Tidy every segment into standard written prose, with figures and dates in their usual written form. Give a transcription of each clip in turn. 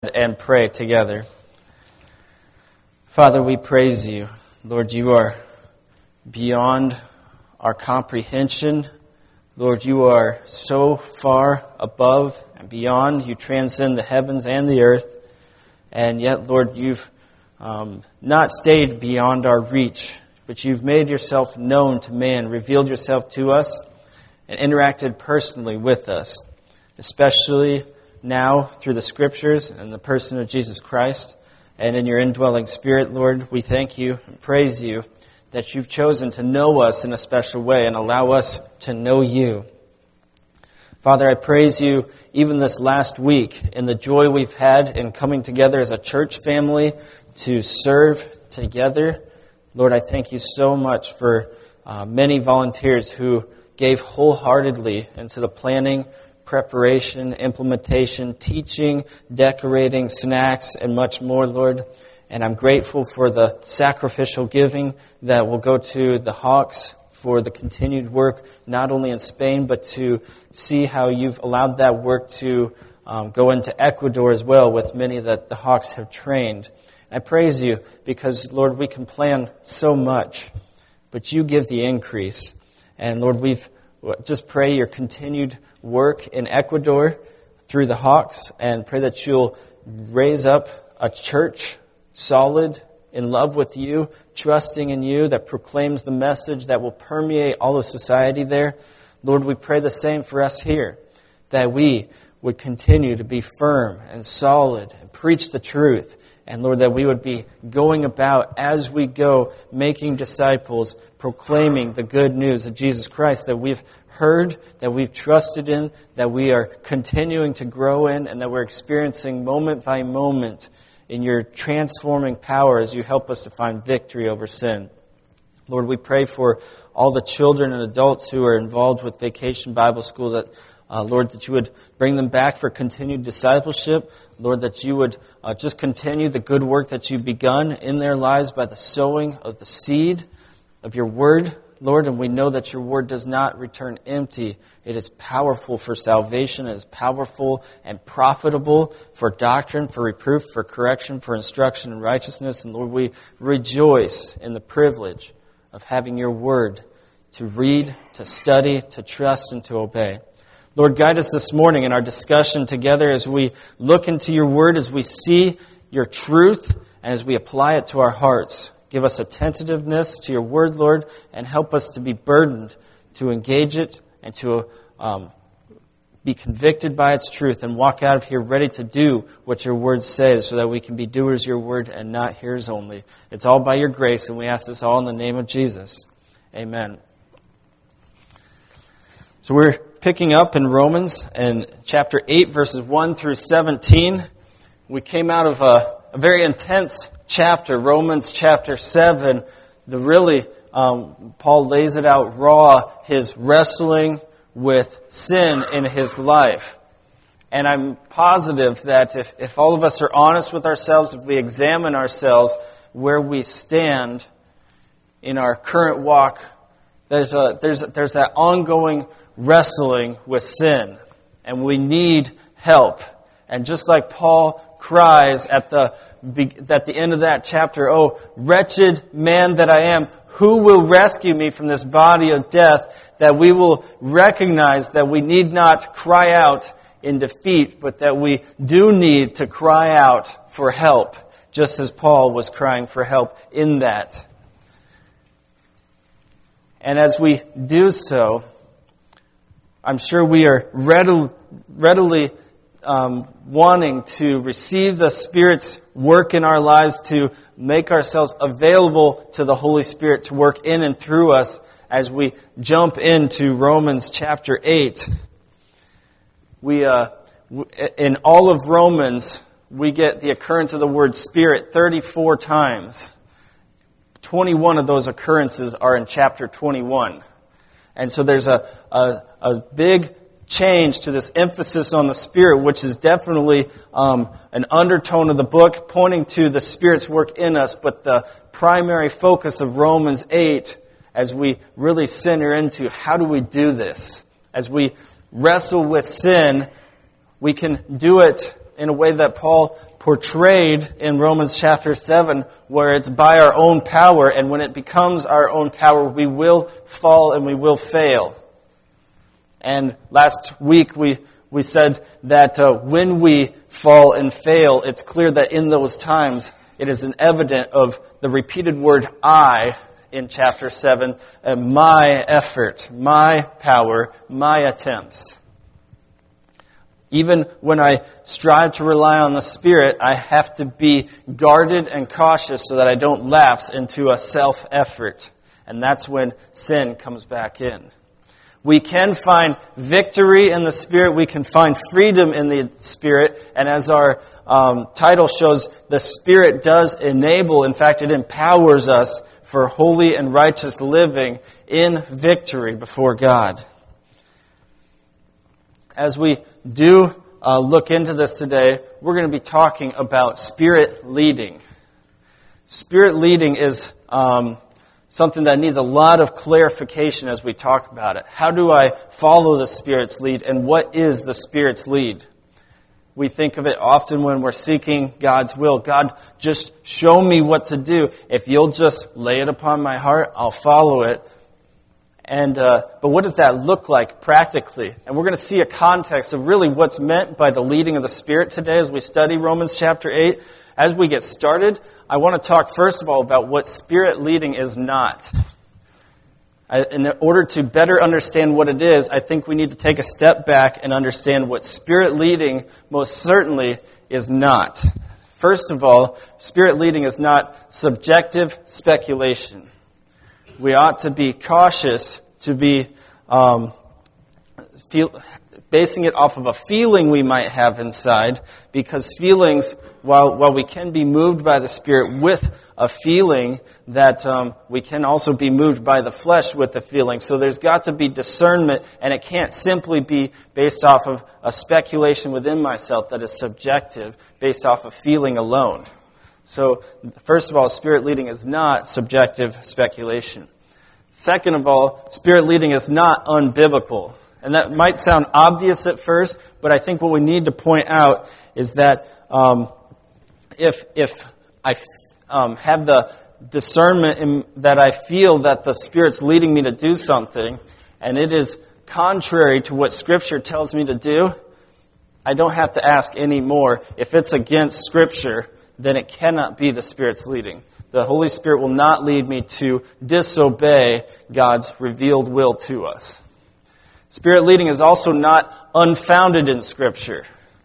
And pray together. Father, we praise you. Lord, you are beyond our comprehension. Lord, you are so far above and beyond. You transcend the heavens and the earth. And yet, Lord, you've not stayed beyond our reach, but you've made yourself known to man, revealed yourself to us, and interacted personally with us, especially now through the Scriptures and the person of Jesus Christ and in your indwelling Spirit. Lord, we thank you and praise you that you've chosen to know us in a special way and allow us to know you. Father, I praise you even this last week in the joy we've had in coming together as a church family to serve together. Lord, I thank you so much for many volunteers who gave wholeheartedly into the planning, preparation, implementation, teaching, decorating, snacks, and much more, Lord. And I'm grateful for the sacrificial giving that will go to the Hawks for the continued work, not only in Spain, but to see how you've allowed that work to go into Ecuador as well with many that the Hawks have trained. I praise you because, Lord, we can plan so much, but you give the increase. And, Lord, we've just pray your continued work in Ecuador through the Hawks, and pray that you'll raise up a church solid, in love with you, trusting in you, that proclaims the message that will permeate all of society there. Lord, we pray the same for us here, that we would continue to be firm and solid and preach the truth. And Lord, that we would be going about as we go, making disciples, proclaiming the good news of Jesus Christ that we've heard, that we've trusted in, that we are continuing to grow in, and that we're experiencing moment by moment in your transforming power as you help us to find victory over sin. Lord, we pray for all the children and adults who are involved with Vacation Bible School, that Lord, that you would bring them back for continued discipleship. Lord, that you would just continue the good work that you've begun in their lives by the sowing of the seed of your word, Lord. And we know that your word does not return empty. It is powerful for salvation. It is powerful and profitable for doctrine, for reproof, for correction, for instruction in righteousness. And Lord, we rejoice in the privilege of having your word to read, to study, to trust, and to obey. Lord, guide us this morning in our discussion together as we look into your word, as we see your truth, and as we apply it to our hearts. Give us attentiveness to your word, Lord, and help us to be burdened to engage it and to be convicted by its truth and walk out of here ready to do what your word says, so that we can be doers of your word and not hearers only. It's all by your grace, and we ask this all in the name of Jesus. Amen. So we're picking up in Romans in chapter 8, verses 1 through 17. We came out of a very intense chapter, Romans chapter 7. Paul lays it out raw, his wrestling with sin in his life. And I'm positive that if all of us are honest with ourselves, if we examine ourselves where we stand in our current walk, there's that ongoing wrestling with sin, and we need help. And just like Paul cries at the end of that chapter, "Oh, wretched man that I am, who will rescue me from this body of death?" that we will recognize that we need not cry out in defeat, but that we do need to cry out for help, just as Paul was crying for help in that. And as we do so, I'm sure we are readily wanting to receive the Spirit's work in our lives, to make ourselves available to the Holy Spirit to work in and through us as we jump into Romans chapter 8. In all of Romans, we get the occurrence of the word Spirit 34 times. 21 of those occurrences are in chapter 21. And so there's a big change to this emphasis on the Spirit, which is definitely an undertone of the book, pointing to the Spirit's work in us. But the primary focus of Romans 8, as we really center into how do we do this, as we wrestle with sin, we can do it in a way that Paul portrayed in Romans chapter 7, where it's by our own power, and when it becomes our own power, we will fall and we will fail. And last week we said that when we fall and fail, it's clear that in those times it is an evidence of the repeated word I in chapter 7, my effort, my power, my attempts. Even when I strive to rely on the Spirit, I have to be guarded and cautious so that I don't lapse into a self-effort. And that's when sin comes back in. We can find victory in the Spirit. We can find freedom in the Spirit. And as our title shows, the Spirit does enable, in fact, it empowers us for holy and righteous living in victory before God. As we do look into this today, we're going to be talking about Spirit leading. Spirit leading is something that needs a lot of clarification as we talk about it. How do I follow the Spirit's lead, and what is the Spirit's lead? We think of it often when we're seeking God's will. God, just show me what to do. If you'll just lay it upon my heart, I'll follow it. And but what does that look like practically? And we're going to see a context of really what's meant by the leading of the Spirit today as we study Romans chapter 8. As we get started, I want to talk first of all about what Spirit leading is not. In order to better understand what it is, I think we need to take a step back and understand what Spirit leading most certainly is not. First of all, Spirit leading is not subjective speculation. We ought to be cautious to be basing it off of a feeling we might have inside, because feelings, while we can be moved by the Spirit with a feeling, that we can also be moved by the flesh with the feeling. So there's got to be discernment, and it can't simply be based off of a speculation within myself that is subjective, based off of feeling alone. So, first of all, Spirit leading is not subjective speculation. Second of all, Spirit leading is not unbiblical. And that might sound obvious at first, but I think what we need to point out is that if I have the discernment that I feel that the Spirit's leading me to do something, and it is contrary to what Scripture tells me to do, I don't have to ask anymore. If it's against Scripture, then it cannot be the Spirit's leading. The Holy Spirit will not lead me to disobey God's revealed will to us. Spirit leading is also not unfounded in Scripture.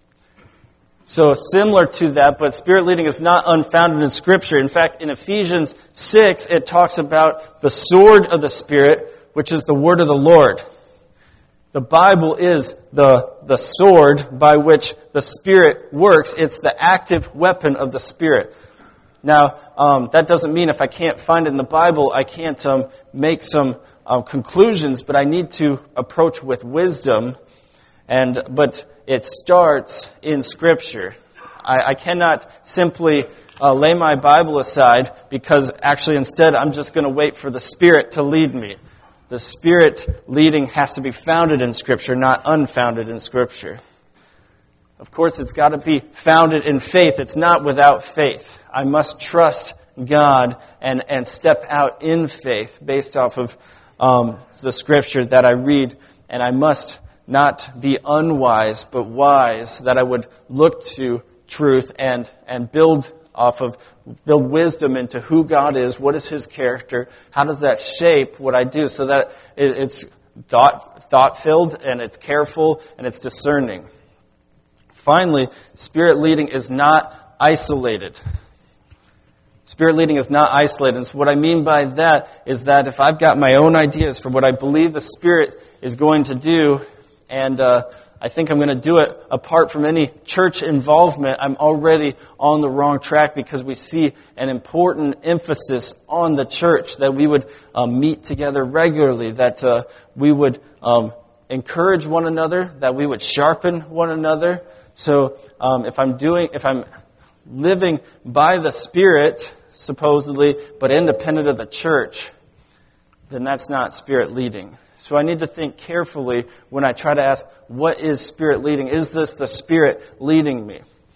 So similar to that, but Spirit leading is not unfounded in Scripture. In fact, in Ephesians 6, it talks about the sword of the Spirit, which is the word of the Lord. The Bible is the sword by which the Spirit works. It's the active weapon of the Spirit. Now, that doesn't mean if I can't find it in the Bible, I can't make some conclusions, but I need to approach with wisdom. But it starts in Scripture. I cannot simply lay my Bible aside, because actually instead I'm just going to wait for the Spirit to lead me. The Spirit leading has to be founded in Scripture, not unfounded in Scripture. Of course, it's got to be founded in faith. It's not without faith. I must trust God and step out in faith based off of the Scripture that I read. And I must not be unwise, but wise, that I would look to truth and build wisdom into who God is, what is His character, how does that shape what I do, so that it's thought-filled and it's careful and it's discerning. Finally, Spirit leading is not isolated. Spirit leading is not isolated. And so what I mean by that is that if I've got my own ideas for what I believe the Spirit is going to do, and I think I'm going to do it apart from any church involvement, I'm already on the wrong track, because we see an important emphasis on the church, that we would meet together regularly, that we would encourage one another, that we would sharpen one another. So if I'm living by the Spirit, supposedly, but independent of the church, then that's not Spirit leading. So I need to think carefully when I try to ask, what is Spirit leading? Is this the Spirit leading me?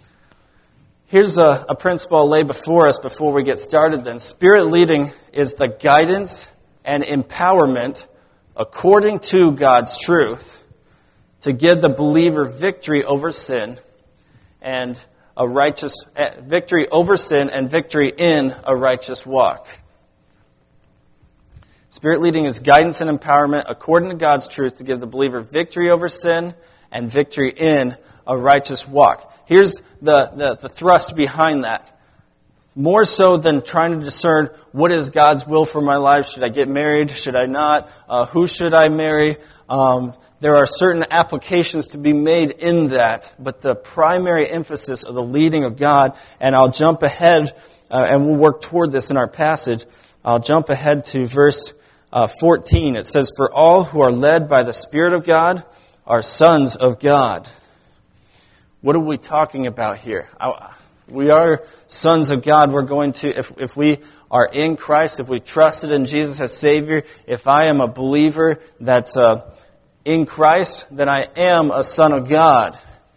Here's a principle I'll lay before us before we get started then. Spirit leading is the guidance and empowerment according to God's truth to give the believer victory over sin and a righteous victory over sin and victory in a righteous walk. Spirit leading is guidance and empowerment according to God's truth to give the believer victory over sin and victory in a righteous walk. Here's the thrust behind that. More so than trying to discern what is God's will for my life. Should I get married? Should I not? Who should I marry? There are certain applications to be made in that. But the primary emphasis of the leading of God, and I'll jump ahead, and we'll work toward this in our passage. I'll jump ahead to verse 14. It says, "For all who are led by the Spirit of God are sons of God." What are we talking about here? We are sons of God. We're going to, if we are in Christ, if we trusted in Jesus as Savior, if I am a believer that's in Christ, then I am a son of God.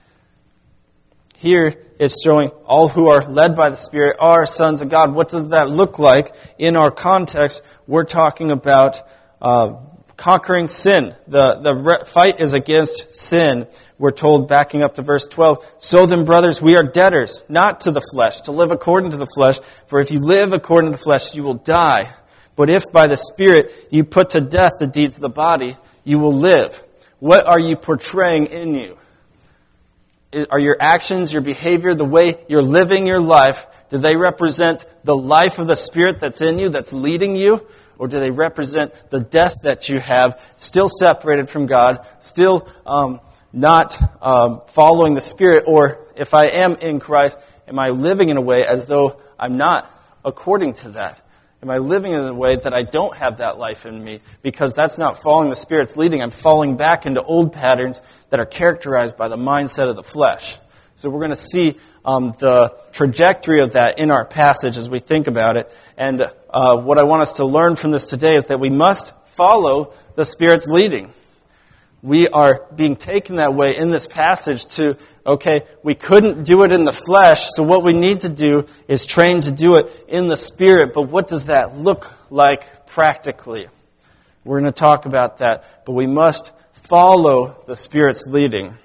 Here it's showing all who are led by the Spirit are sons of God. What does that look like in our context? We're talking about conquering sin. The fight is against sin. We're told, backing up to verse 12, "So then, brothers, we are debtors, not to the flesh, to live according to the flesh. For if you live according to the flesh, you will die. But if by the Spirit you put to death the deeds of the body, you will live." What are you portraying in you? Are your actions, your behavior, the way you're living your life, do they represent the life of the Spirit that's in you, that's leading you? Or do they represent the death that you have, still separated from God, still not following the Spirit? Or if I am in Christ, am I living in a way as though I'm not according to that? Am I living in a way that I don't have that life in me? Because that's not following the Spirit's leading. I'm falling back into old patterns that are characterized by the mindset of the flesh. So we're going to see the trajectory of that in our passage as we think about it. And what I want us to learn from this today is that we must follow the Spirit's leading. We are being taken that way in this passage to, okay, we couldn't do it in the flesh, so what we need to do is train to do it in the Spirit. But what does that look like practically? We're going to talk about that, but we must follow the Spirit's leading.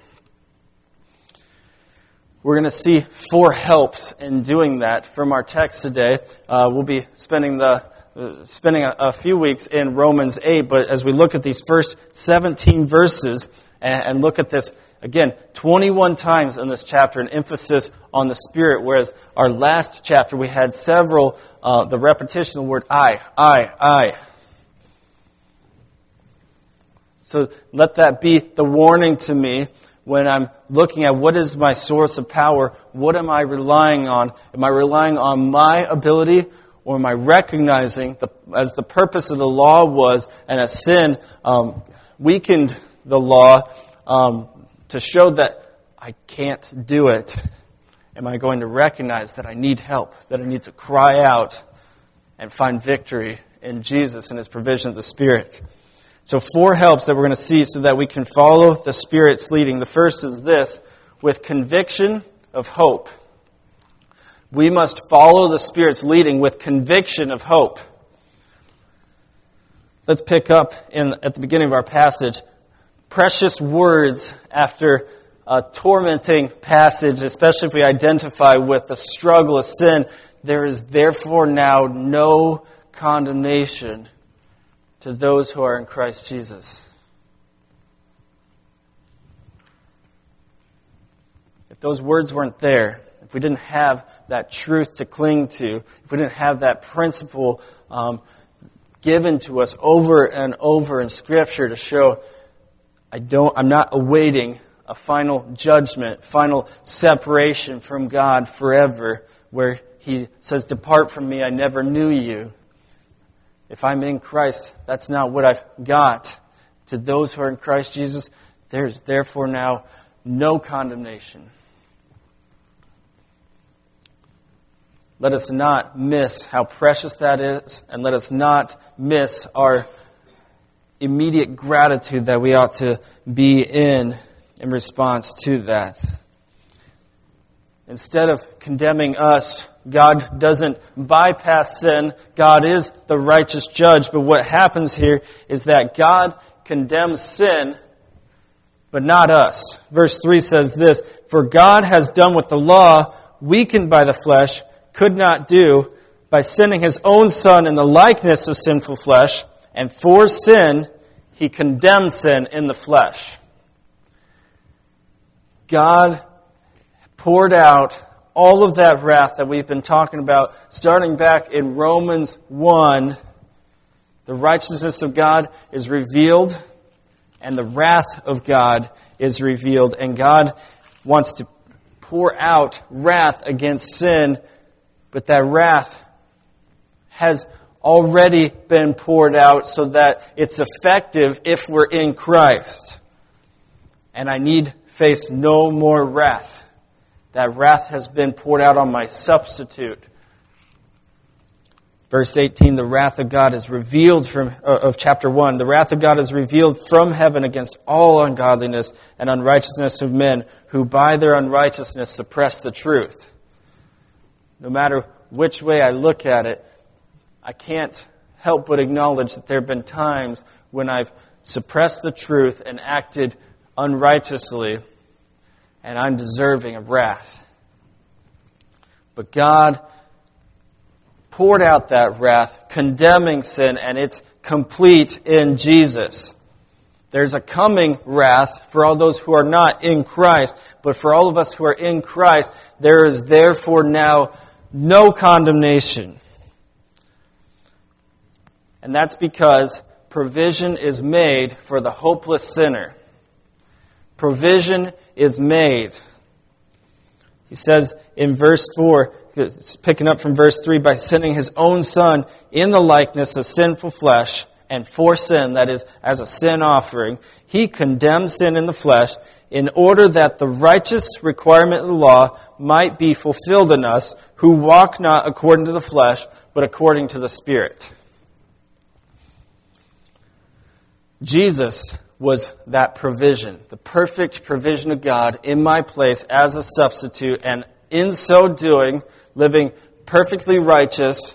We're going to see 4 helps in doing that from our text today. We'll be spending a few weeks in Romans 8, but as we look at these first 17 verses and look at this, again, 21 times in this chapter, an emphasis on the Spirit, whereas our last chapter we had several, the repetition of the word I. So let that be the warning to me when I'm looking at what is my source of power. What am I relying on? Am I relying on my ability, or am I recognizing, as the purpose of the law was, and as sin weakened the law to show that I can't do it, am I going to recognize that I need help, that I need to cry out and find victory in Jesus and His provision of the Spirit? So 4 helps that we're going to see so that we can follow the Spirit's leading. The first is this: with conviction of hope. We must follow the Spirit's leading with conviction of hope. Let's pick up at the beginning of our passage. Precious words after a tormenting passage, especially if we identify with the struggle of sin. There is therefore now no condemnation to those who are in Christ Jesus. If those words weren't there, if we didn't have that truth to cling to, if we didn't have that principle given to us over and over in Scripture to show I'm not awaiting a final judgment, final separation from God forever, where He says, "Depart from me, I never knew you." If I'm in Christ, that's not what I've got. To those who are in Christ Jesus, there's therefore now no condemnation. Let us not miss how precious that is, and let us not miss our immediate gratitude that we ought to be in response to that. instead of condemning us, God doesn't bypass sin. God is the righteous judge. But what happens here is that God condemns sin, but not us. Verse 3 says this, "For God has done what the law, weakened by the flesh, could not do, by sending His own Son in the likeness of sinful flesh, and for sin, He condemned sin in the flesh." God poured out all of that wrath that we've been talking about, starting back in Romans 1. The righteousness of God is revealed, and the wrath of God is revealed. And God wants to pour out wrath against sin, but that wrath has already been poured out so that it's effective if we're in Christ. And I need face no more wrath. That wrath has been poured out on my substitute. Verse 18, the wrath of God is revealed of chapter 1. The wrath of God is revealed from heaven against all ungodliness and unrighteousness of men who by their unrighteousness suppress the truth. No matter which way I look at it, I can't help but acknowledge that there have been times when I've suppressed the truth and acted unrighteously, and I'm deserving of wrath. But God poured out that wrath, condemning sin, and it's complete in Jesus. There's a coming wrath for all those who are not in Christ, but for all of us who are in Christ, there is therefore now no condemnation. And that's because provision is made for the hopeless sinner. Provision is made. He says in verse 4, picking up from verse 3, by sending His own Son in the likeness of sinful flesh, and for sin, that is, as a sin offering, He condemned sin in the flesh in order that the righteous requirement of the law might be fulfilled in us who walk not according to the flesh, but according to the Spirit. Jesus was that provision, the perfect provision of God in my place as a substitute, and in so doing, living perfectly righteous,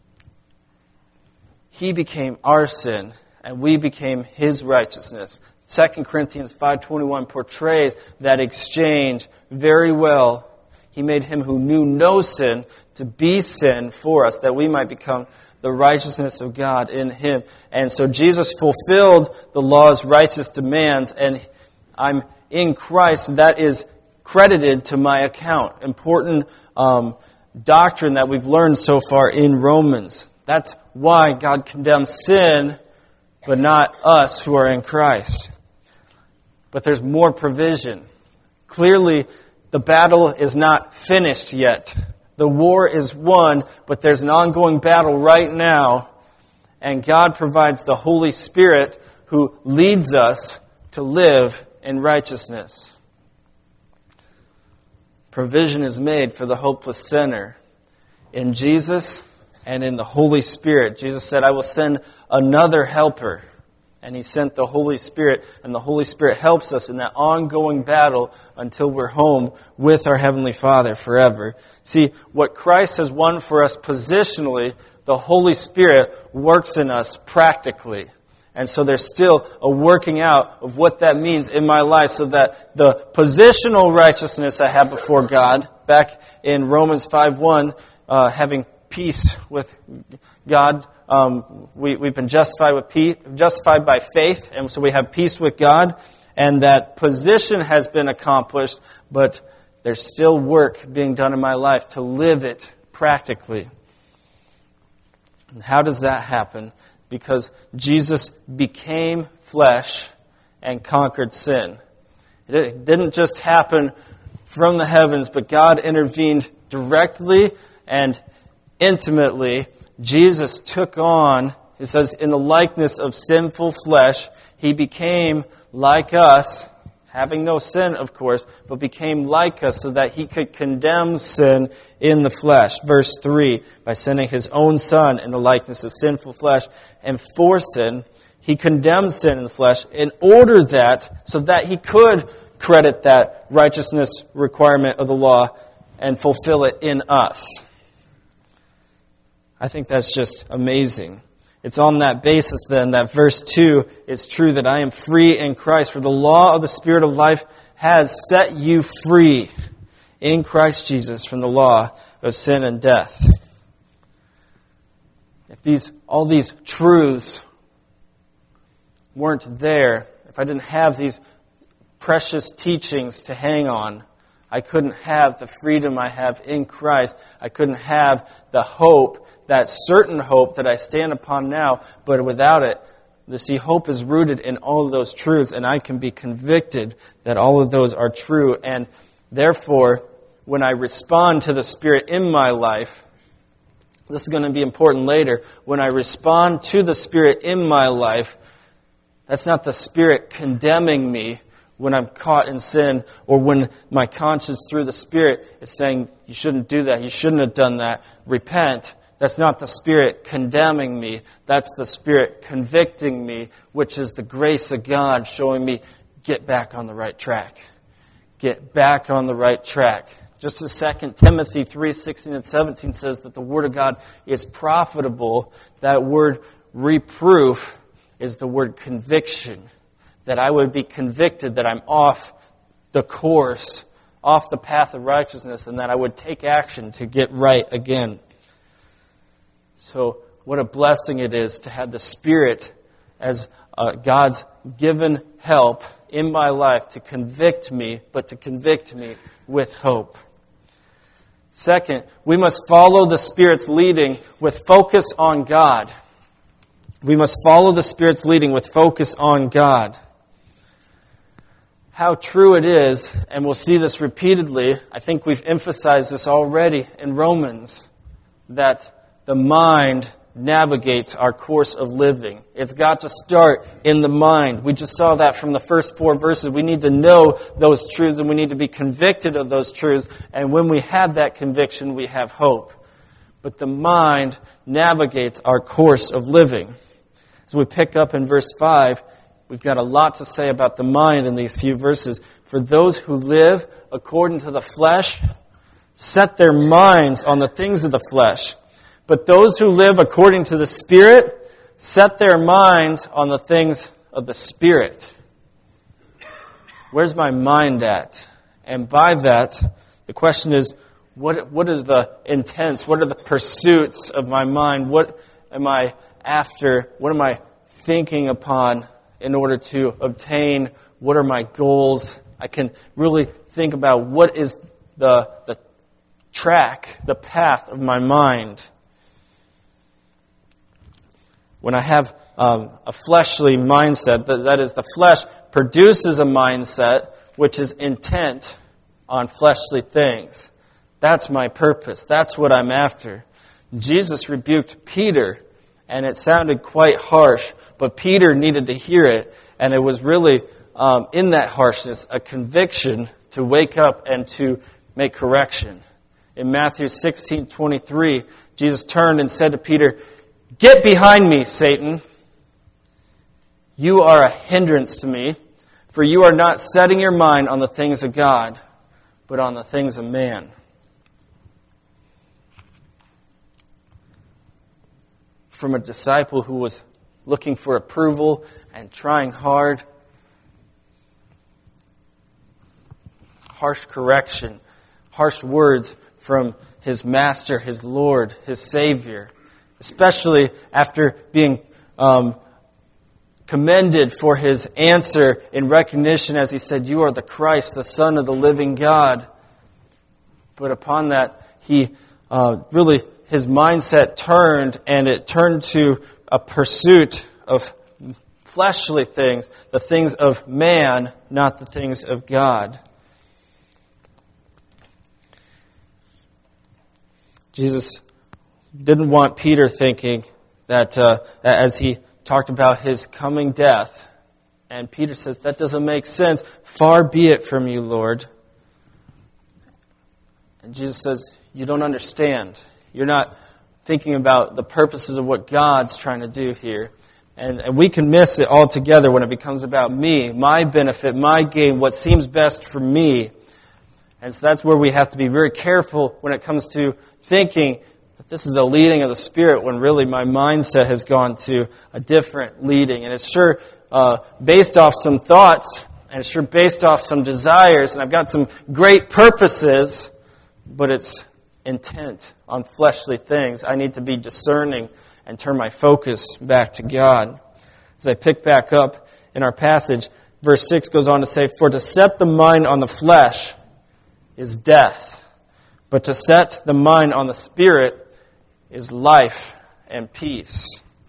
He became our sin, and we became His righteousness. 2 Corinthians 5:21 portrays that exchange very well. He made Him who knew no sin to be sin for us, that we might become the righteousness of God in Him. And so Jesus fulfilled the law's righteous demands, and I'm in Christ. That is credited to my account. Important doctrine that we've learned so far in Romans. That's why God condemns sin, but not us who are in Christ. But there's more provision. Clearly, the battle is not finished yet. The war is won, but there's an ongoing battle right now. And God provides the Holy Spirit who leads us to live in righteousness. Provision is made for the hopeless sinner in Jesus and in the Holy Spirit. Jesus said, I will send another helper. And He sent the Holy Spirit, and the Holy Spirit helps us in that ongoing battle until we're home with our Heavenly Father forever. See, what Christ has won for us positionally, the Holy Spirit works in us practically. And so there's still a working out of what that means in my life, so that the positional righteousness I have before God, back in Romans 5:1, having peace with God, we've been justified by faith, and so we have peace with God, and that position has been accomplished, but there's still work being done in my life to live it practically. And how does that happen? Because Jesus became flesh and conquered sin. It didn't just happen from the heavens, but God intervened directly and intimately. Jesus took on, it says, in the likeness of sinful flesh. He became like us, having no sin, of course, but became like us so that He could condemn sin in the flesh. Verse 3, by sending His own Son in the likeness of sinful flesh, and for sin, He condemned sin in the flesh in order that, so that He could credit that righteousness requirement of the law and fulfill it in us. I think that's just amazing. It's on that basis then that verse 2 is true, that I am free in Christ. For the law of the Spirit of life has set you free in Christ Jesus from the law of sin and death. If all these truths weren't there, if I didn't have these precious teachings to hang on, I couldn't have the freedom I have in Christ. I couldn't have the hope, that certain hope that I stand upon now, but without it, hope is rooted in all of those truths, and I can be convicted that all of those are true. And therefore, when I respond to the Spirit in my life, this is going to be important later, when I respond to the Spirit in my life, that's not the Spirit condemning me when I'm caught in sin, or when my conscience through the Spirit is saying, you shouldn't do that, you shouldn't have done that, repent. That's not the Spirit condemning me. That's the Spirit convicting me, which is the grace of God showing me, get back on the right track. Get back on the right track. Just as 2 Timothy 3:16 and 17 says that the Word of God is profitable, that word reproof is the word conviction. That I would be convicted that I'm off the course, off the path of righteousness, and that I would take action to get right again. So what a blessing it is to have the Spirit as God's given help in my life to convict me, but to convict me with hope. Second, we must follow the Spirit's leading with focus on God. We must follow the Spirit's leading with focus on God. How true it is, and we'll see this repeatedly, I think we've emphasized this already in Romans, that the mind navigates our course of living. It's got to start in the mind. We just saw that from the first 4 verses. We need to know those truths, and we need to be convicted of those truths. And when we have that conviction, we have hope. But the mind navigates our course of living. As we pick up in verse 5, we've got a lot to say about the mind in these few verses. For those who live according to the flesh set their minds on the things of the flesh. But those who live according to the Spirit set their minds on the things of the Spirit. Where's my mind at? And by that, the question is, what is the intents? What are the pursuits of my mind? What am I after? What am I thinking upon in order to obtain? What are my goals? I can really think about what is the track, the path of my mind. When I have a fleshly mindset, that is, the flesh produces a mindset which is intent on fleshly things. That's my purpose. That's what I'm after. Jesus rebuked Peter, and it sounded quite harsh, but Peter needed to hear it, and it was really, in that harshness, a conviction to wake up and to make correction. In Matthew 16:23, Jesus turned and said to Peter, "Get behind me, Satan. You are a hindrance to me, for you are not setting your mind on the things of God, but on the things of man." From a disciple who was looking for approval and trying hard, harsh correction, harsh words from his master, his Lord, his Savior, especially after being commended for his answer in recognition as he said, "You are the Christ, the Son of the living God." But upon that, he his mindset turned, and it turned to a pursuit of fleshly things, the things of man, not the things of God. Jesus didn't want Peter thinking that as he talked about his coming death, and Peter says, "That doesn't make sense. Far be it from you, Lord." And Jesus says, "You don't understand. You're not thinking about the purposes of what God's trying to do here." And we can miss it altogether when it becomes about me, my benefit, my gain, what seems best for me. And so that's where we have to be very careful when it comes to thinking that this is the leading of the Spirit when really my mindset has gone to a different leading. And it's sure based off some thoughts, and it's sure based off some desires, and I've got some great purposes, but it's intent on fleshly things. I need to be discerning and turn my focus back to God. As I pick back up in our passage, verse 6 goes on to say, "For to set the mind on the flesh is death, but to set the mind on the Spirit is life and peace.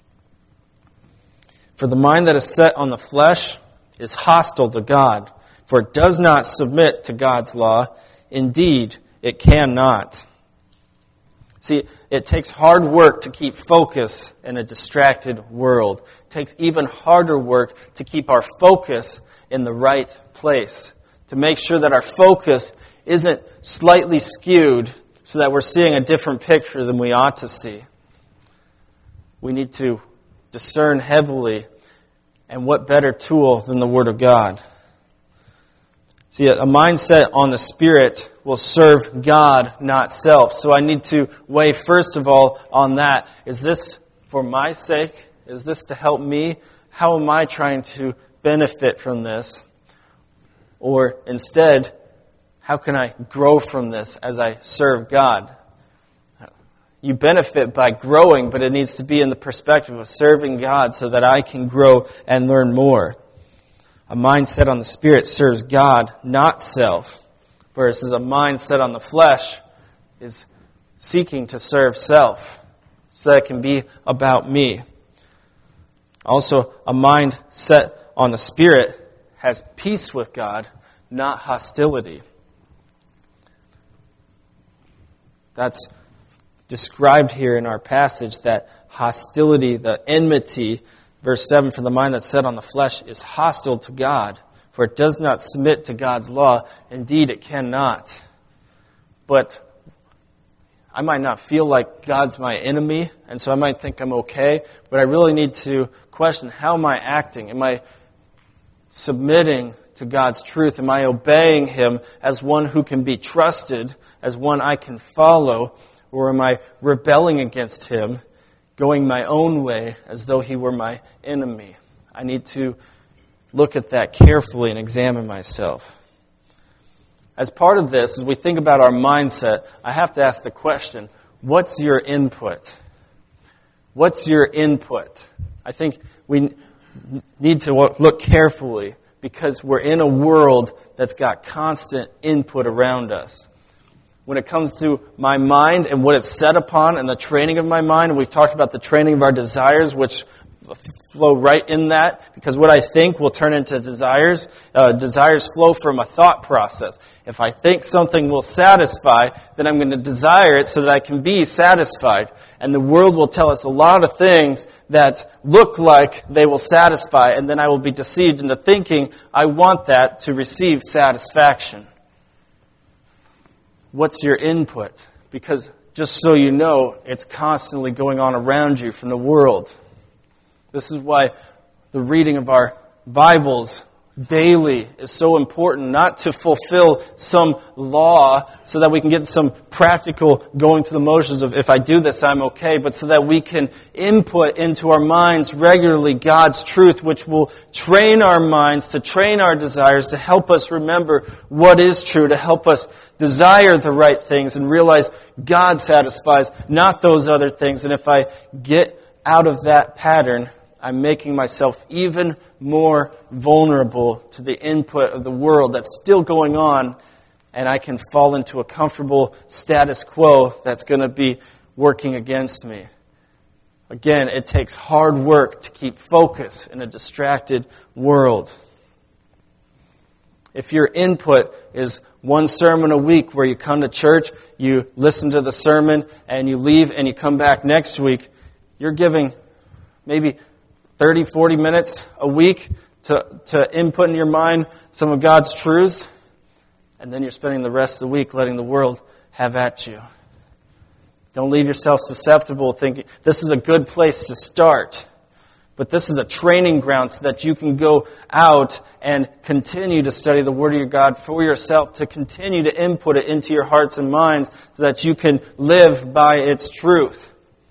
For the mind that is set on the flesh is hostile to God, for it does not submit to God's law. Indeed, it cannot." See, it takes hard work to keep focus in a distracted world. It takes even harder work to keep our focus in the right place, to make sure that our focus isn't slightly skewed so that we're seeing a different picture than we ought to see. We need to discern heavily, and what better tool than the Word of God? See, a mindset on the Spirit will serve God, not self. So I need to weigh, first of all, on that. Is this for my sake? Is this to help me? How am I trying to benefit from this? Or instead, how can I grow from this as I serve God? You benefit by growing, but it needs to be in the perspective of serving God so that I can grow and learn more. A mindset on the Spirit serves God, not self, versus a mindset on the flesh is seeking to serve self so that it can be about me. Also, a mind set on the Spirit has peace with God, not hostility. That's described here in our passage, that hostility, the enmity. Verse 7, "For the mind that's set on the flesh is hostile to God, for it does not submit to God's law. Indeed, it cannot." But I might not feel like God's my enemy, and so I might think I'm okay, but I really need to question, how am I acting? Am I submitting to God's truth? Am I obeying Him as one who can be trusted, as one I can follow? Or am I rebelling against Him, going my own way as though He were my enemy? I need to look at that carefully and examine myself. As part of this, as we think about our mindset, I have to ask the question, what's your input? What's your input? I think we need to look carefully because we're in a world that's got constant input around us. When it comes to my mind and what it's set upon and the training of my mind, and we've talked about the training of our desires, which flow right in that, because what I think will turn into desires. Desires flow from a thought process. If I think something will satisfy, then I'm going to desire it so that I can be satisfied. And the world will tell us a lot of things that look like they will satisfy, and then I will be deceived into thinking I want that to receive satisfaction. What's your input? Because just so you know, it's constantly going on around you from the world. This is why the reading of our Bibles daily is so important, not to fulfill some law so that we can get some practical going through the motions of if I do this, I'm okay, but so that we can input into our minds regularly God's truth, which will train our minds, to train our desires, to help us remember what is true, to help us desire the right things and realize God satisfies, not those other things. And if I get out of that pattern, I'm making myself even more vulnerable to the input of the world that's still going on, and I can fall into a comfortable status quo that's going to be working against me. Again, it takes hard work to keep focus in a distracted world. If your input is one sermon a week where you come to church, you listen to the sermon, and you leave and you come back next week, you're giving maybe 30, 40 minutes a week to input in your mind some of God's truths, and then you're spending the rest of the week letting the world have at you. Don't leave yourself susceptible thinking this is a good place to start. But this is a training ground so that you can go out and continue to study the Word of your God for yourself, to continue to input it into your hearts and minds so that you can live by its truth.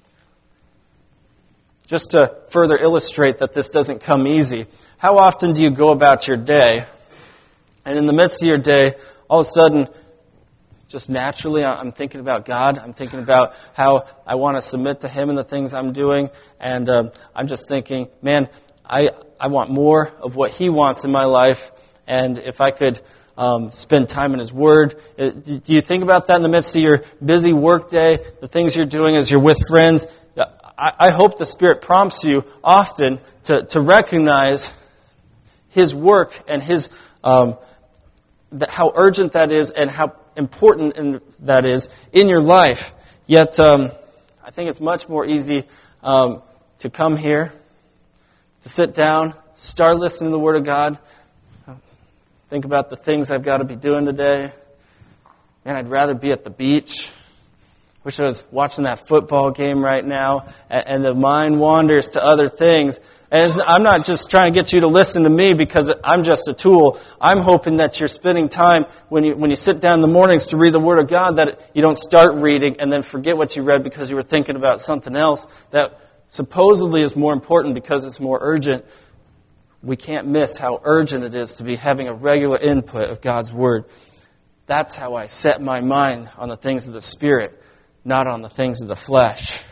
Just to further illustrate that this doesn't come easy, how often do you go about your day, and in the midst of your day, all of a sudden, just naturally, I'm thinking about God. I'm thinking about how I want to submit to Him in the things I'm doing. And I'm just thinking, man, I want more of what He wants in my life. And if I could spend time in His Word. Do you think about that in the midst of your busy work day, the things you're doing as you're with friends? I hope the Spirit prompts you often to recognize His work and His how urgent that is and how important that is in your life. Yet, I think it's much more easy to come here, to sit down, start listening to the Word of God, think about the things I've got to be doing today. Man, I'd rather be at the beach. Wish I was watching that football game right now, and the mind wanders to other things. And I'm not just trying to get you to listen to me because I'm just a tool. I'm hoping that you're spending time when you sit down in the mornings to read the Word of God, that you don't start reading and then forget what you read because you were thinking about something else that supposedly is more important because it's more urgent. We can't miss how urgent it is to be having a regular input of God's Word. That's how I set my mind on the things of the Spirit, not on the things of the flesh.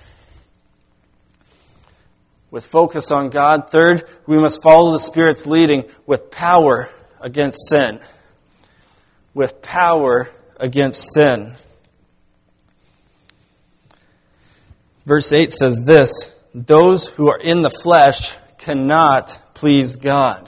With focus on God. Third, we must follow the Spirit's leading with power against sin. With power against sin. Verse 8 says this, those who are in the flesh cannot please God.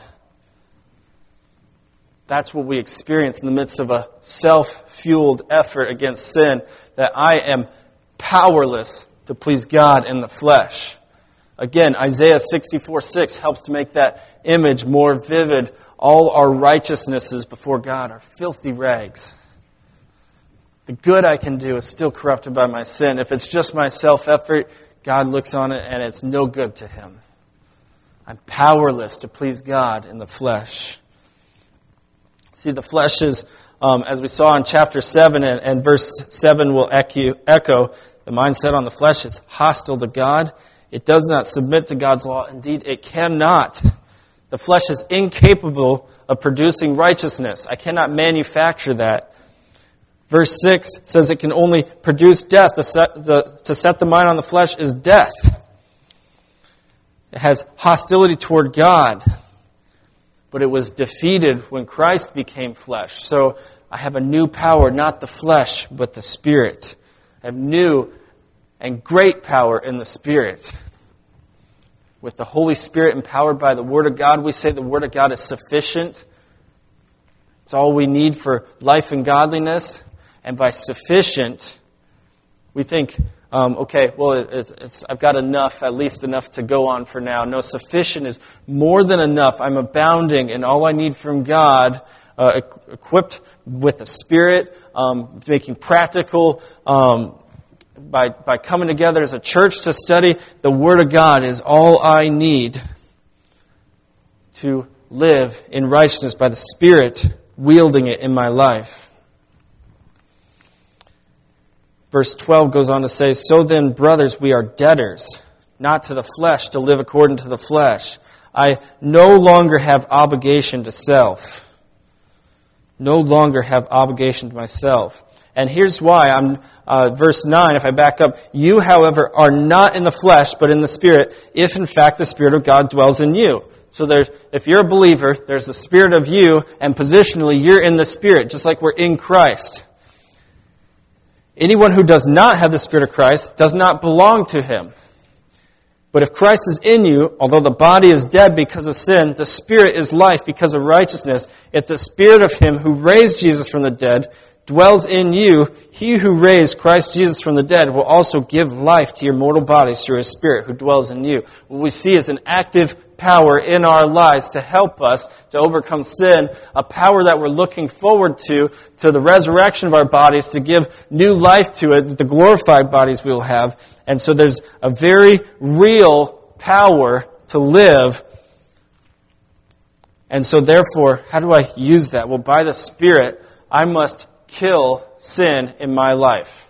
That's what we experience in the midst of a self-fueled effort against sin, that I am powerless to please God in the flesh. Again, Isaiah 64:6 helps to make that image more vivid. All our righteousnesses before God are filthy rags. The good I can do is still corrupted by my sin. If it's just my self-effort, God looks on it and it's no good to Him. I'm powerless to please God in the flesh. See, the flesh is, as we saw in chapter 7 and verse 7 will echo, the mindset on the flesh is hostile to God. It does not submit to God's law. Indeed, it cannot. The flesh is incapable of producing righteousness. I cannot manufacture that. Verse 6 says it can only produce death. To set the mind on the flesh is death. It has hostility toward God. But it was defeated when Christ became flesh. So I have a new power, not the flesh, but the Spirit. I have new and great power in the Spirit. With the Holy Spirit empowered by the Word of God, we say the Word of God is sufficient. It's all we need for life and godliness. And by sufficient, we think, I've got enough, at least enough to go on for now. No, sufficient is more than enough. I'm abounding in all I need from God, equipped with the Spirit, making practical, by coming together as a church to study the Word of God is all I need to live in righteousness by the Spirit wielding it in my life. Verse 12 goes on to say, so then, brothers, we are debtors, not to the flesh, to live according to the flesh. I no longer have obligation to self. No longer have obligation to myself. And here's why. Verse 9, if I back up, you, however, are not in the flesh, but in the Spirit, if in fact the Spirit of God dwells in you. So if you're a believer, there's the Spirit of you, and positionally you're in the Spirit, just like we're in Christ. Anyone who does not have the Spirit of Christ does not belong to Him. But if Christ is in you, although the body is dead because of sin, the Spirit is life because of righteousness. If the Spirit of Him who raised Jesus from the dead dwells in you, He who raised Christ Jesus from the dead will also give life to your mortal bodies through His Spirit who dwells in you. What we see is an active power in our lives to help us to overcome sin, a power that we're looking forward to the resurrection of our bodies, to give new life to it, the glorified bodies we will have. And so there's a very real power to live. And so therefore, how do I use that? Well, by the Spirit, I must kill sin in my life.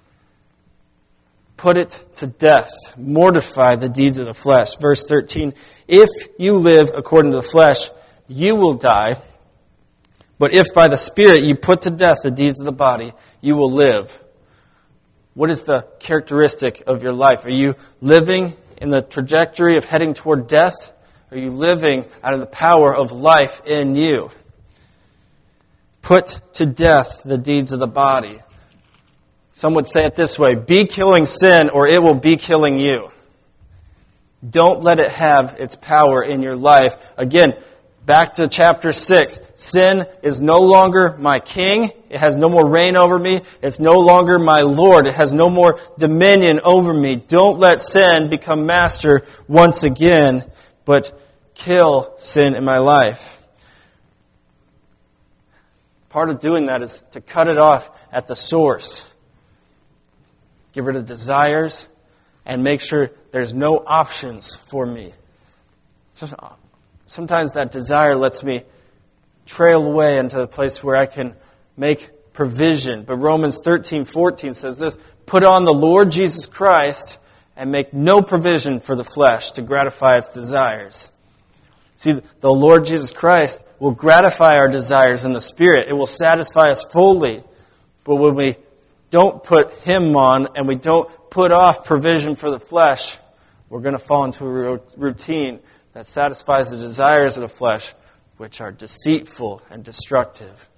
Put it to death. Mortify the deeds of the flesh. Verse 13, if you live according to the flesh, you will die. But if by the Spirit you put to death the deeds of the body, you will live. What is the characteristic of your life? Are you living in the trajectory of heading toward death? Are you living out of the power of life in you? Put to death the deeds of the body. Some would say it this way, be killing sin or it will be killing you. Don't let it have its power in your life. Again, back to chapter 6. Sin is no longer my king. It has no more reign over me. It's no longer my Lord. It has no more dominion over me. Don't let sin become master once again, but kill sin in my life. Part of doing that is to cut it off at the source. Get rid of desires and make sure there's no options for me. Sometimes that desire lets me trail away into a place where I can make provision. But Romans 13:14 says this, put on the Lord Jesus Christ and make no provision for the flesh to gratify its desires. See, the Lord Jesus Christ will gratify our desires in the Spirit. It will satisfy us fully. But when we don't put Him on and we don't put off provision for the flesh, we're going to fall into a routine that satisfies the desires of the flesh, which are deceitful and destructive.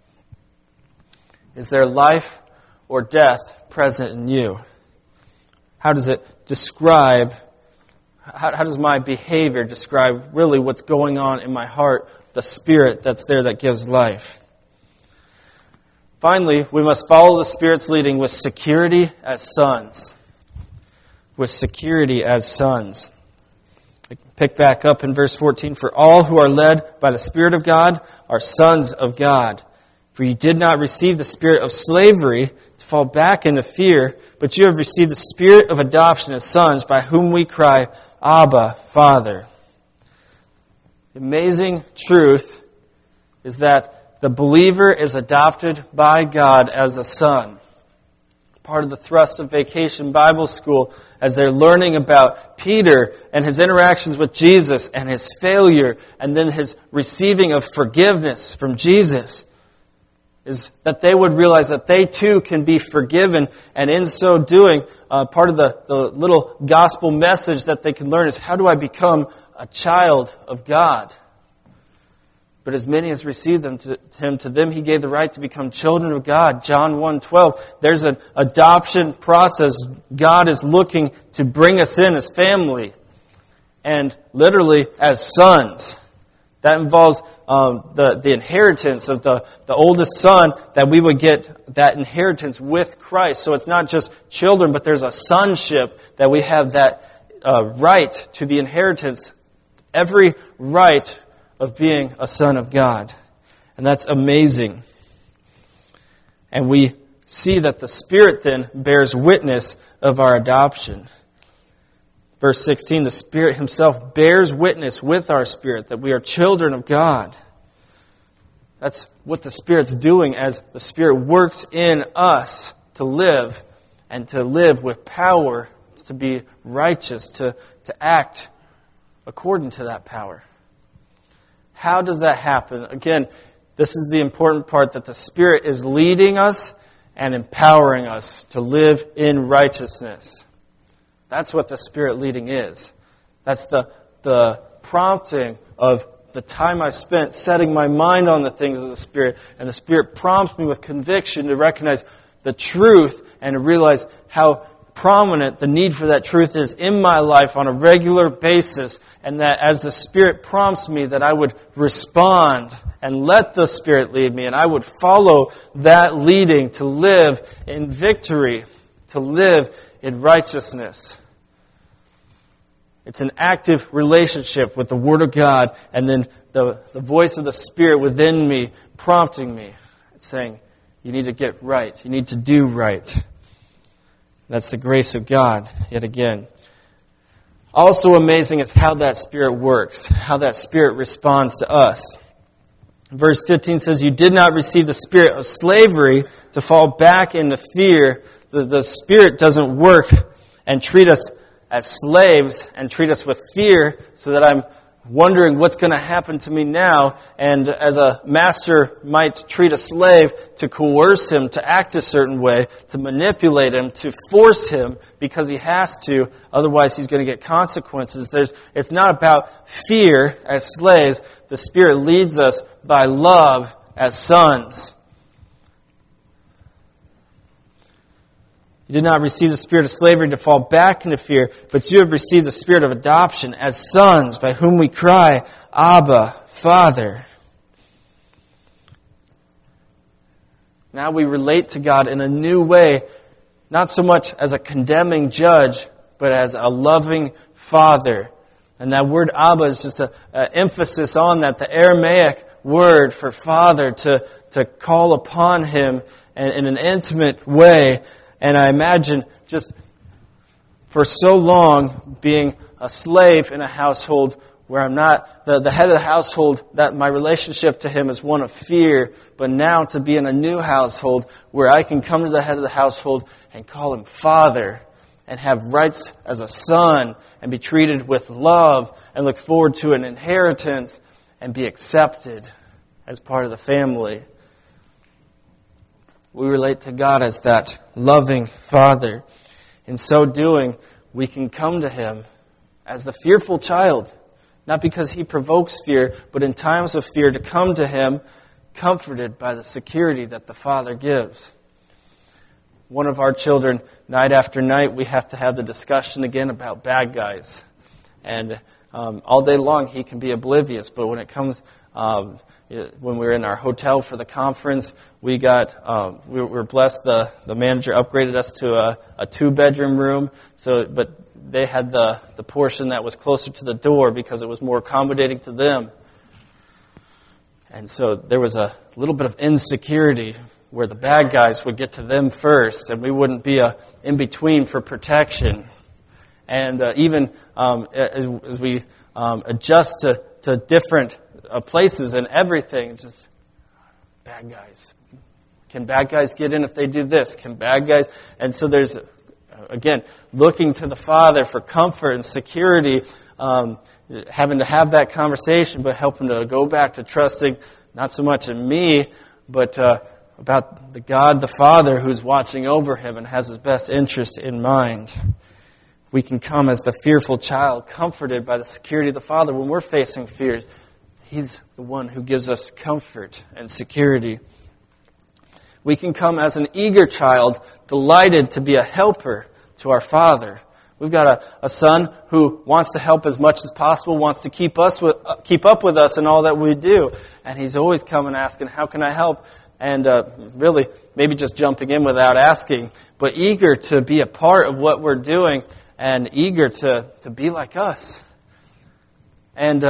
Is there life or death present in you? How does it describe, how does my behavior describe really what's going on in my heart, the Spirit that's there that gives life? Finally, we must follow the Spirit's leading with security as sons. With security as sons. Pick back up in verse 14. For all who are led by the Spirit of God are sons of God. For you did not receive the spirit of slavery to fall back into fear, but you have received the Spirit of adoption as sons, by whom we cry, Abba, Father. The amazing truth is that the believer is adopted by God as a son. Part of the thrust of Vacation Bible School, as they're learning about Peter and his interactions with Jesus and his failure and then his receiving of forgiveness from Jesus, is that they would realize that they too can be forgiven, and in so doing, part of the little gospel message that they can learn is, how do I become a child of God? But as many as received him, to them he gave the right to become children of God. John 1:12. There's an adoption process. God is looking to bring us in as family, and literally as sons. That involves the inheritance of the oldest son, that we would get that inheritance with Christ. So it's not just children, but there's a sonship, that we have that right to the inheritance. Every right of being a son of God. And that's amazing. And we see that the Spirit then bears witness of our adoption. Verse 16, the Spirit Himself bears witness with our spirit that we are children of God. That's what the Spirit's doing as the Spirit works in us to live, and to live with power, to be righteous, to act according to that power. How does that happen? Again, this is the important part, that the Spirit is leading us and empowering us to live in righteousness. That's what the Spirit leading is. That's the prompting of the time I've spent setting my mind on the things of the Spirit. And the Spirit prompts me with conviction to recognize the truth and to realize how prominent the need for that truth is in my life on a regular basis, and that as the Spirit prompts me, that I would respond and let the Spirit lead me, and I would follow that leading to live in victory, to live in righteousness. It's an active relationship with the Word of God, and then the voice of the Spirit within me prompting me. It's saying, you need to get right. You need to do right. That's the grace of God, yet again. Also amazing is how that Spirit works, how that Spirit responds to us. Verse 15 says, you did not receive the spirit of slavery to fall back into fear. The Spirit doesn't work and treat us as slaves and treat us with fear so that I'm wondering what's going to happen to me now. And as a master might treat a slave to coerce him to act a certain way, to manipulate him, to force him because he has to, otherwise he's going to get consequences. It's not about fear as slaves. The Spirit leads us by love as sons. You did not receive the spirit of slavery to fall back into fear, but you have received the spirit of adoption as sons, by whom we cry, Abba, Father. Now we relate to God in a new way, not so much as a condemning judge, but as a loving Father. And that word Abba is just an emphasis on that, the Aramaic word for Father, to call upon Him in an intimate way. And I imagine just for so long being a slave in a household where I'm not the head of the household, that my relationship to Him is one of fear, but now to be in a new household where I can come to the head of the household and call Him Father and have rights as a son and be treated with love and look forward to an inheritance and be accepted as part of the family. We relate to God as that loving Father. In so doing, we can come to Him as the fearful child, not because He provokes fear, but in times of fear to come to Him comforted by the security that the Father gives. One of our children, night after night, we have to have the discussion again about bad guys. And all day long, he can be oblivious, but when it comes... when we were in our hotel for the conference, we were blessed. The manager upgraded us to a 2-bedroom room. But they had the portion that was closer to the door because it was more accommodating to them. And so there was a little bit of insecurity where the bad guys would get to them first, and we wouldn't be in between for protection. And even as we adjust to different places and everything, just bad guys. Can bad guys get in if they do this? Can bad guys? And so there's, again, looking to the Father for comfort and security, having to have that conversation, but helping to go back to trusting not so much in me, but about the God, the Father, who's watching over him and has His best interest in mind. We can come as the fearful child, comforted by the security of the Father when we're facing fears. He's the one who gives us comfort and security. We can come as an eager child, delighted to be a helper to our Father. We've got a son who wants to help as much as possible, wants to keep up with us in all that we do. And he's always coming asking, how can I help? And really, maybe just jumping in without asking, but eager to be a part of what we're doing and eager to be like us. And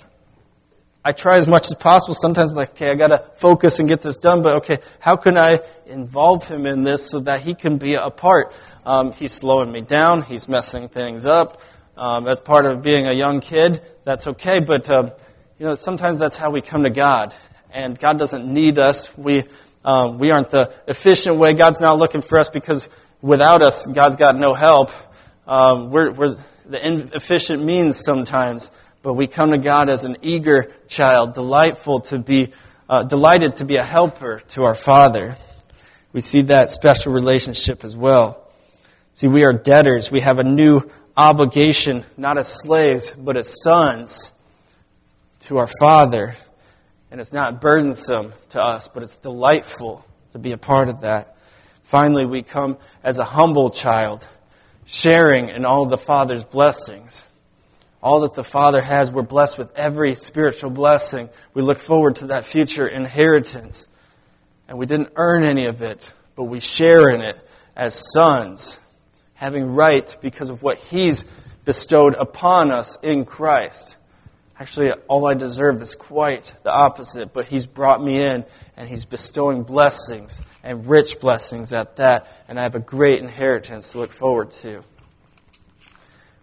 I try as much as possible. Sometimes I got to focus and get this done, but how can I involve him in this so that he can be a part? He's slowing me down. He's messing things up. That's part of being a young kid. That's okay, but sometimes that's how we come to God. And God doesn't need us. We aren't the efficient way. God's not looking for us because without us, God's got no help. We're the inefficient means sometimes. But we come to God as an eager child, delighted to be a helper to our Father. We see that special relationship as well. See, we are debtors. We have a new obligation, not as slaves, but as sons to our Father. And it's not burdensome to us, but it's delightful to be a part of that. Finally, we come as a humble child, sharing in all of the Father's blessings. All that the Father has, we're blessed with every spiritual blessing. We look forward to that future inheritance. And we didn't earn any of it, but we share in it as sons, having right because of what He's bestowed upon us in Christ. Actually, all I deserve is quite the opposite, but He's brought me in, and He's bestowing blessings, and rich blessings at that, and I have a great inheritance to look forward to.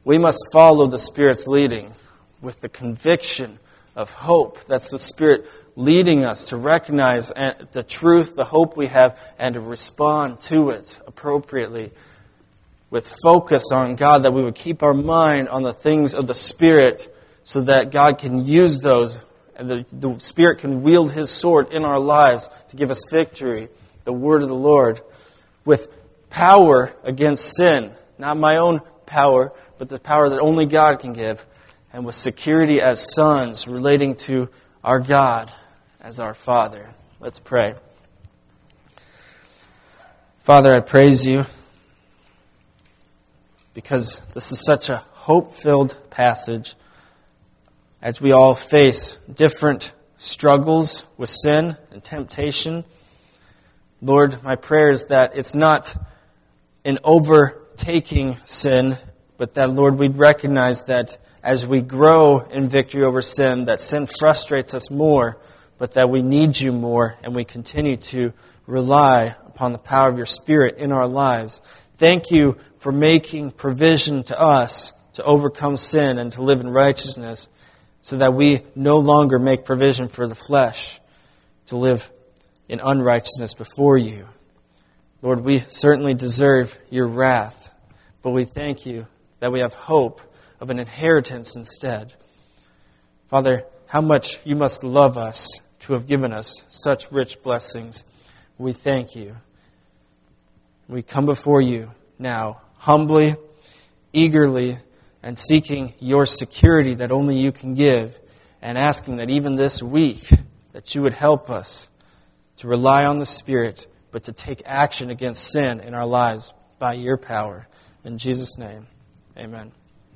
We must follow the Spirit's leading with the conviction of hope. That's the Spirit leading us to recognize the truth, the hope we have, and to respond to it appropriately with focus on God, that we would keep our mind on the things of the Spirit so that God can use those, and the Spirit can wield His sword in our lives to give us victory, the word of the Lord, with power against sin. Not my own power, but the power that only God can give, and with security as sons relating to our God as our Father. Let's pray. Father, I praise You because this is such a hope-filled passage as we all face different struggles with sin and temptation. Lord, my prayer is that it's not an overtaking sin, but that, Lord, we'd recognize that as we grow in victory over sin, that sin frustrates us more, but that we need You more, and we continue to rely upon the power of Your Spirit in our lives. Thank You for making provision to us to overcome sin and to live in righteousness, so that we no longer make provision for the flesh to live in unrighteousness before You. Lord, we certainly deserve Your wrath, but we thank You that we have hope of an inheritance instead. Father, how much You must love us to have given us such rich blessings. We thank You. We come before You now, humbly, eagerly, and seeking Your security that only You can give, and asking that even this week that You would help us to rely on the Spirit, but to take action against sin in our lives by Your power. In Jesus' name, amen.